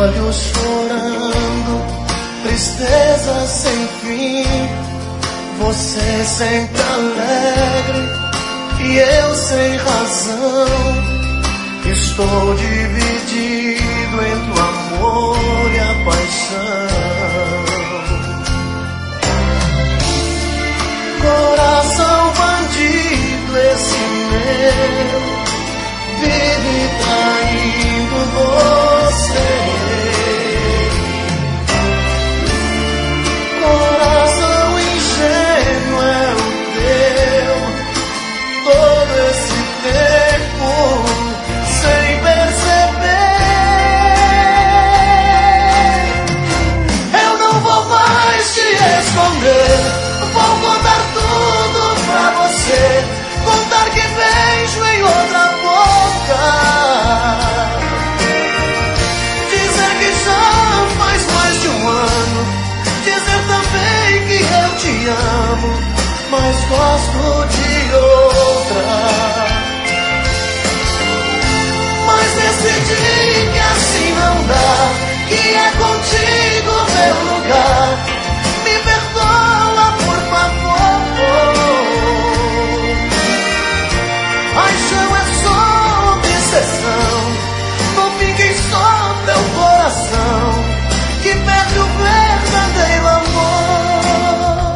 olhos chorando, tristeza sem fim. Você sempre alegre e eu sem razão. Estou dividido entre o amor e a paixão. Coração bandido esse meu, vive traindo você. Coração ingênuo é o teu, todo esse tempo sem perceber. Eu não vou mais te esconder, vou contar tudo pra você, contar que beijo em outra boca, dizer que já faz mais de um ano, dizer também que eu te amo, mas gosto de outra. Mas decidi que assim não dá, que é contigo meu lugar. Me perdoa, por favor. Paixão é só obsessão, no fim quem sofre é o coração, que perde o verdadeiro amor.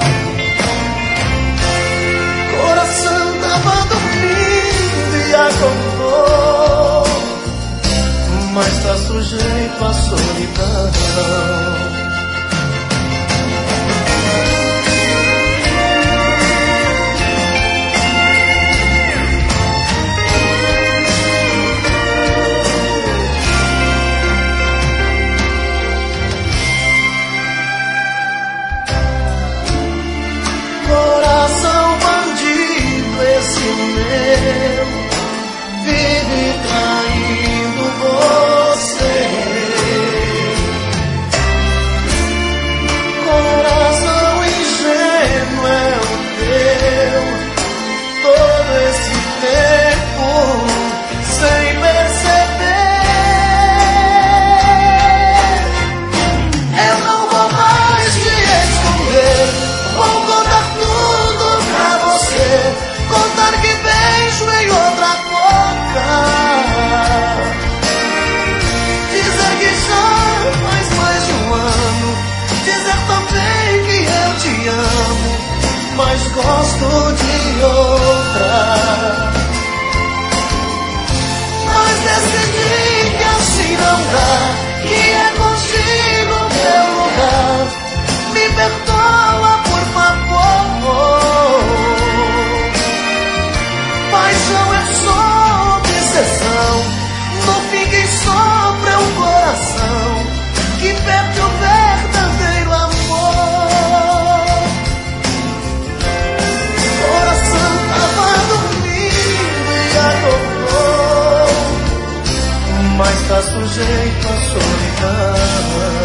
Coração tava dormindo e acordou, mas tá sujeito à solidão. Coração bandido esse meu, vive traindo você. Coração ingênuo é o teu, todo esse tempo sem perceber. Eu não vou mais te esconder, vou contar tudo pra você, contar que beijo em outra boca, dizer que já faz mais de um ano, dizer também que eu te amo, mas gosto de outra. Mas decidi que assim não dá, que é contigo meu lugar. Me perdoa, por favor. Paixão é só obsessão, no fim quem sofre é o coração, que perde o verdadeiro amor. Coração tava dormindo e acordou, mas tá sujeito à solidão.